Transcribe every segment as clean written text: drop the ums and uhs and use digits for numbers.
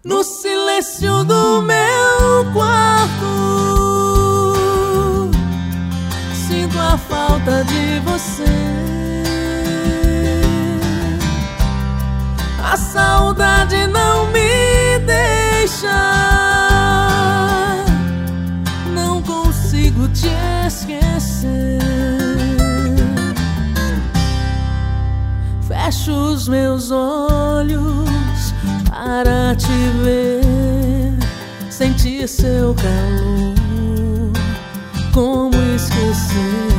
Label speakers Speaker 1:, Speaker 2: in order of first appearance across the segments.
Speaker 1: No silêncio do meu quarto, sinto a falta de você. A saudade não me deixa, não consigo te esquecer. Fecho os meus olhos para te ver, sentir seu calor, como esquecer?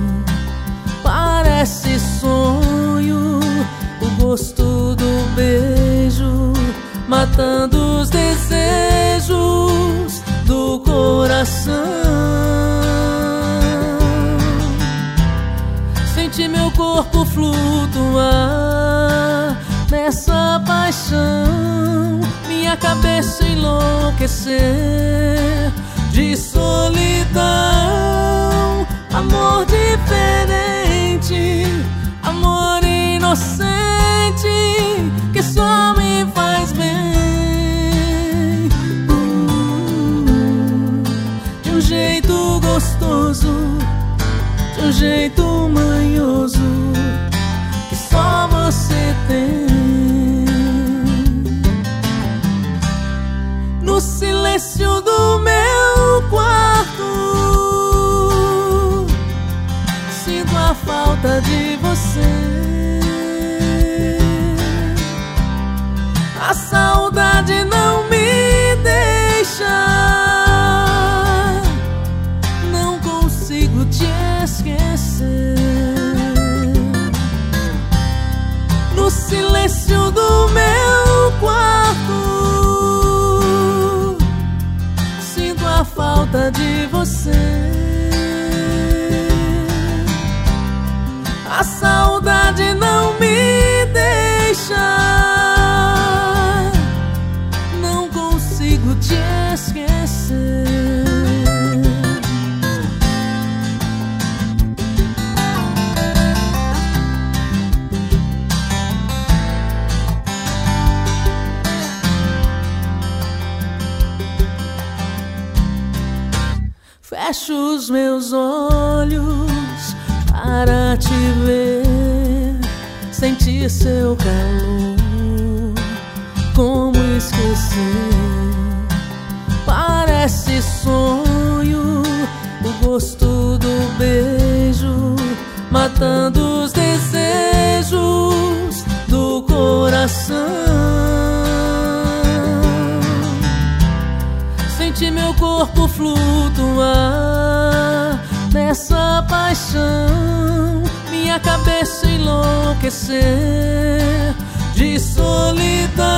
Speaker 1: Parece sonho, o gosto do beijo, matando os desejos do coração. Senti meu corpo flutuar nessa paixão, minha cabeça enlouquecer de solidão. Amor diferente, amor inocente, que só me faz bem. De um jeito gostoso, de um jeito manhoso, que só você tem. No silêncio do meu quarto, sinto a falta de você. A saudade não me deixa, não consigo te esquecer. No silêncio do meu quarto, sinto a falta de você. A saudade não me deixa, não consigo te esquecer. Fecho os meus olhos para te ver, sentir seu calor, como esquecer? Parece sonho, o gosto do beijo, matando os desejos do coração. Senti meu corpo flutuar nessa paixão, minha cabeça enlouquecer de solidão.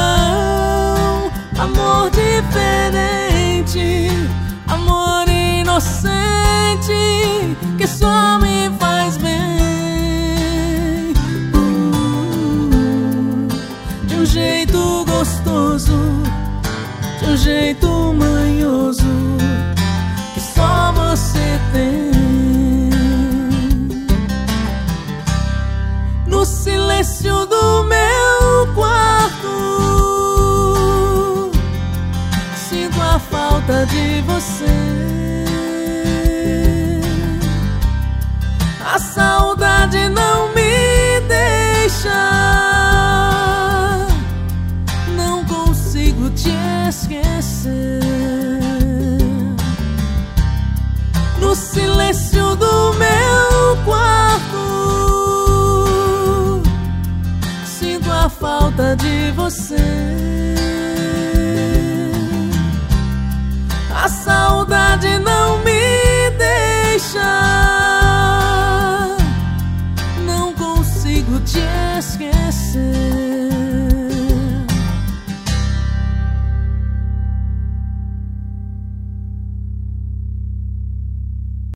Speaker 1: Amor diferente, amor inocente, que só me faz bem. De um jeito gostoso, de um jeito manhoso, que só você tem. No silêncio do meu quarto, sinto a falta de você. A saudade não me deixa, não consigo te esquecer. No silêncio do meu quarto, sinto a falta de você. A saudade não me deixa, não consigo te esquecer.